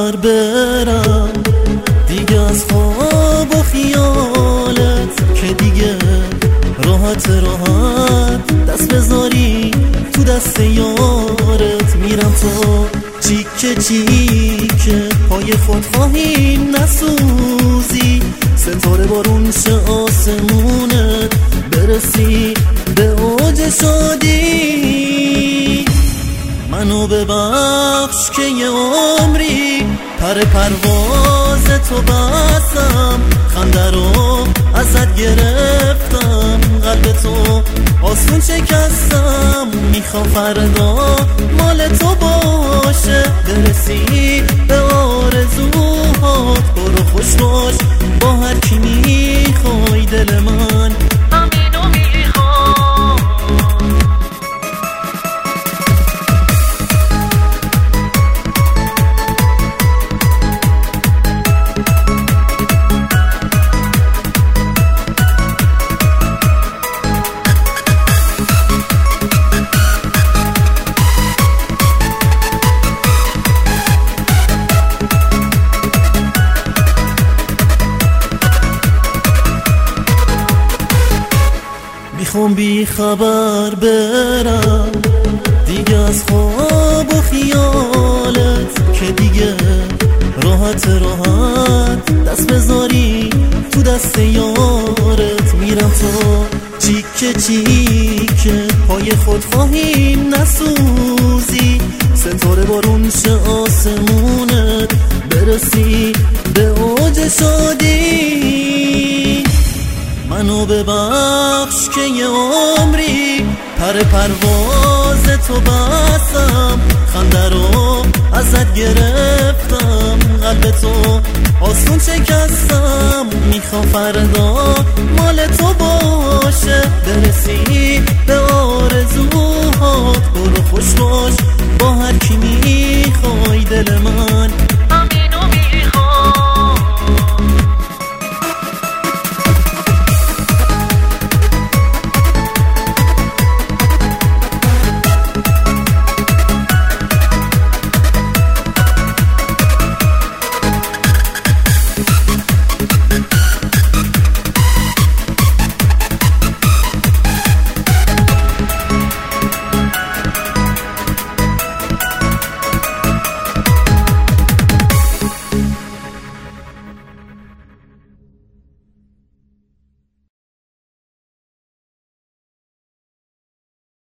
خبر برم دیگه از خواب و خیالت، که دیگه راحت دست بذاری تو دست یارت. میرم تا چیکه چیکه پای خود خواهیم نسوزی، ستاره بارون شه آسمونت، برسی به اوج شادی. منو ببخش که یه عمری پرواز تو بستم، خنده رو ازت گرفتم، قلب تو آسون شکستم. میخوام فردا مال تو باشه، برسی به آرزوهات. برو خوش باش با هر کی میخوای، دل من همینو میخوام. میخوام بی خبر برم دیگه از خواب و خیالت، که دیگه راحت دست بذاری تو دست یارت. میرم تا چیکه چیکه پای خود خواهیم نسوزی، ستاره بارون شه آسمونت، برسی به اوج شادی. منو ببخش که یه عمری پرواز تو بستم، خنده رو ازت گرفتم، قلب تو آسون شکستم. میخوام فردا مال تو